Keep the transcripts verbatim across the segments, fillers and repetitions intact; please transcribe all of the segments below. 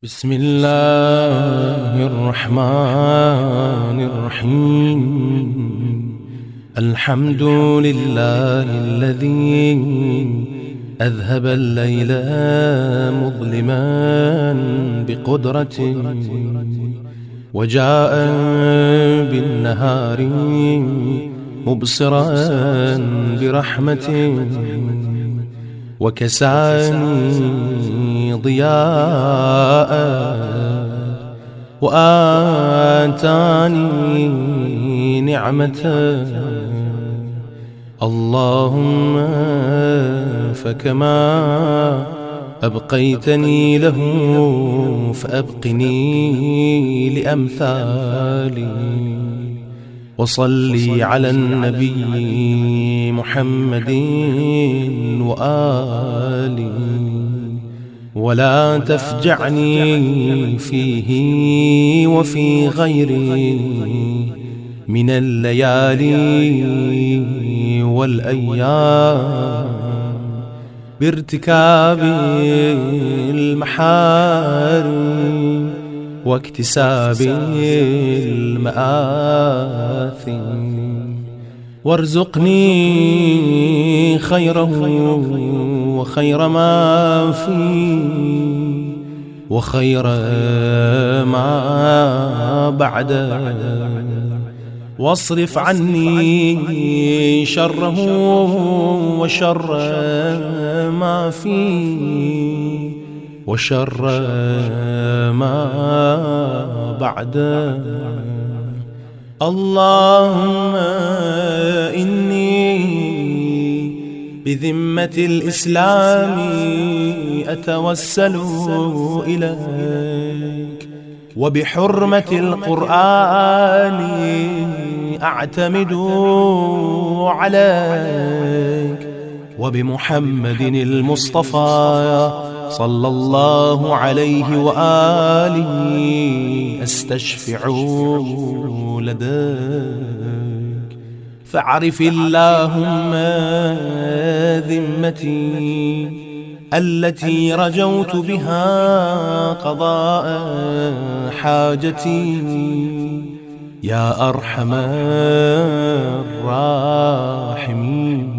بسم الله الرحمن الرحيم. الحمد لله الذي أذهب الليل مظلما بقدرته وجاء بالنهار مبصرا برحمته وكساني ضياء وآتاني نعمة. اللهم فكما أبقيتني له فأبقني لأمثالي. وصلي على النبي محمد وآله ولا تفجعني فيه وفي غيره من الليالي والأيام بارتكاب المحارم واكتساب المآثم. وارزقني خيره وخير ما فيه وخير ما بعده، واصرف عني شره وشر ما فيه وشر ما بعده. اللهم إني بذمة الإسلام أتوسل إليك، وبحرمة القرآن أعتمد عليك، وبمحمد المصطفى صلى الله عليه وآله أستشفع لديك. فاعرف اللهم ذمتي التي رجوت بها قضاء حاجتي يا أرحم الراحمين.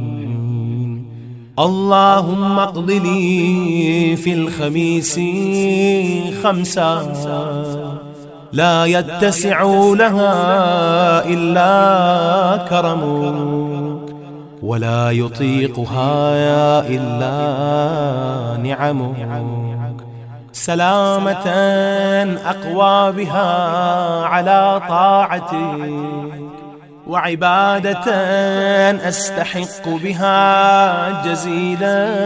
اللهم اقض لي في الخميس خمسا لا يتسع لها إلا كرمك، ولا يطيقها إلا نعمك، سلامة أقوى بها على طاعتك، وعبادة أستحق بها جزيل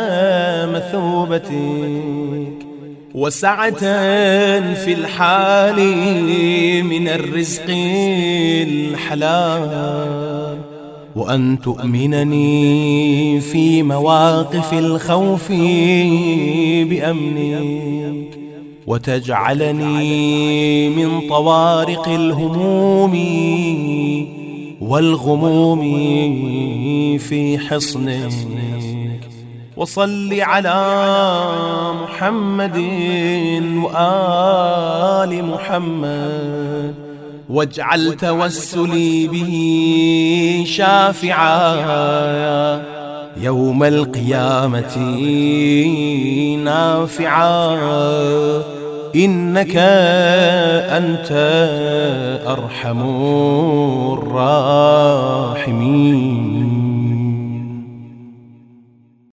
مثوبتك، وسعة في الحال من الرزق الحلال، وأن تؤمنني في مواقف الخوف بأمنك، وتجعلني من طوارق الهموم والغموم في حصنك. وصل على محمد وآل محمد، واجعل توسلي به شافعا يوم القيامة نافعا، إنك أنت أرحم الراحمين.